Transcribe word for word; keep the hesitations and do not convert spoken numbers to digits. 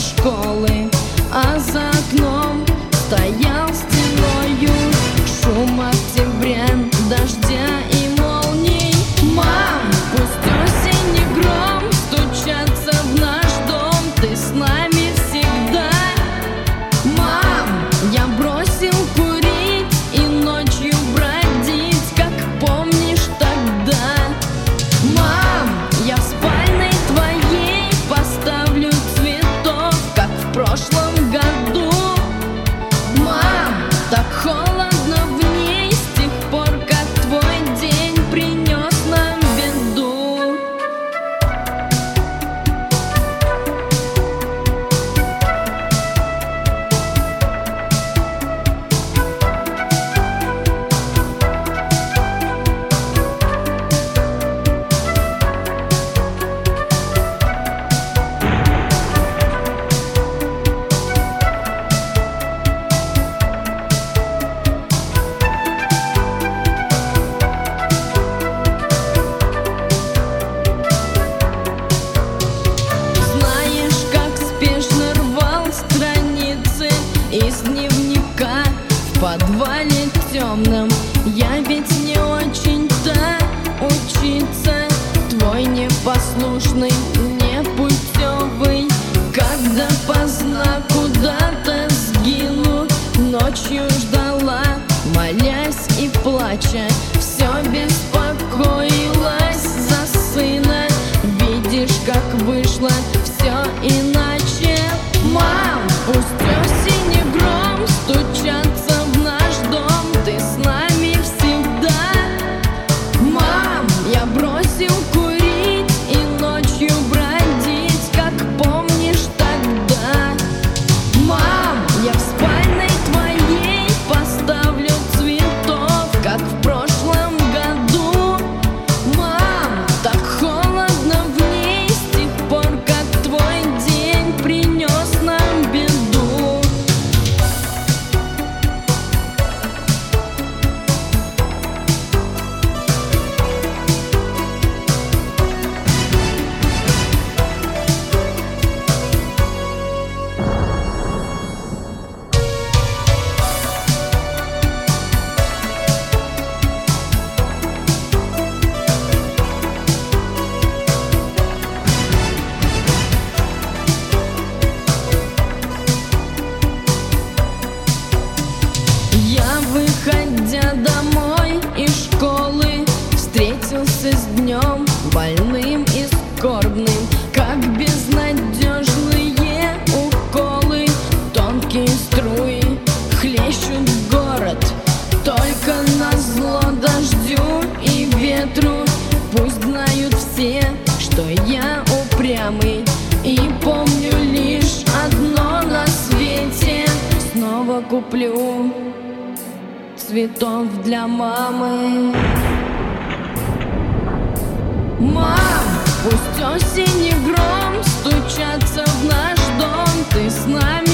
школы, а за окном стоял стеною шум октября, дождя и молний. Мам, пусть осень и гром стучатся в наш дом, ты с нами всегда. Мам, я бросил курить и ночью бродить, как помнишь тогда. Мам, я в спальной твоей поставлю цветов, как в прошлом году. Мам, так холодно в ней с тех пор, как твой день принес нам беду. Знаешь, как спешно рвал страницы из дневника в подвале темном. Я ведь не очень-то учиться, твой непослушный, непутевый. Когда поздно куда-то сгину, ночью ждала, молясь и плача, все беспокоилась за сына. Видишь, как вышло все иначе. Мам, пусть осень и гром стучатся в наш дом, ты с нами всегда. Мам, я бросил курить и ночью бродить, как помнишь тогда. Мам, я в спальной твоей поставлю цветов, как в прошлом году. Мам, так холодно в ней с тех пор, как твой день принес нам беду. Я, выходя домой из школы, встретился с днем больным и скорбным, как безнадежные уколы. Тонкие струи хлещут в город, только назло дождю и ветру. Пусть знают все, что я упрямый и помню лишь одно на свете: снова куплю цветов для мамы. Мам, пусть осень и гром стучатся в наш дом, ты с нами